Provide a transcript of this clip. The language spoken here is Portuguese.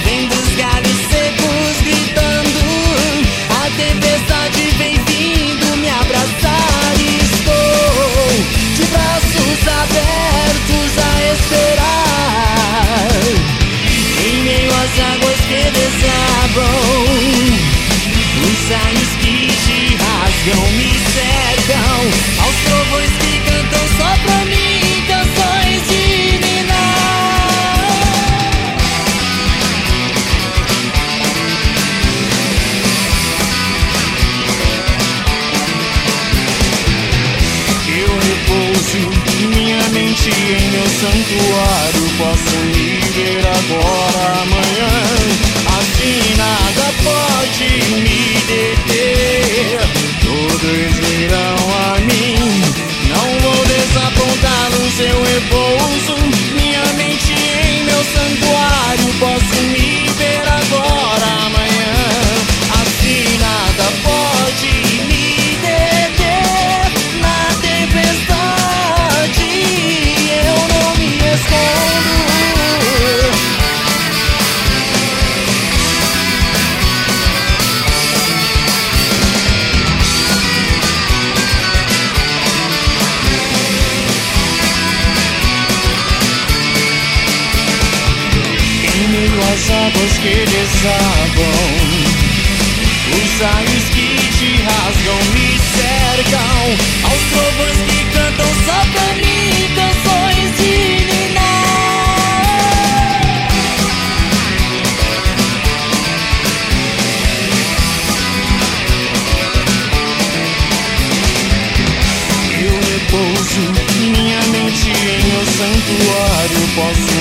vem dos galhos secos gritando, a tempestade vem vindo me abraçar. Estou de braços abertos a esperar, em meio às águas que desabam, os raios que te rasgam me cercam, aos trovões que cantam só pra mim canções de ninar. Eu repouso minha mente em meu santuário, posso me ver agora, amanhã. Assim nada pode me deter, todos virão a mim, não vou desapontar no seu repouso. Minha mente em meu santuário, posso me ver agora, amanhã. Assim nada pode me deter, na tempestade eu não me escondo. As águas que desabam, os raios que te rasgam me cercam, aos trovões que cantam só pra mim canções de ninar. Eu repouso minha mente em meu santuário, posso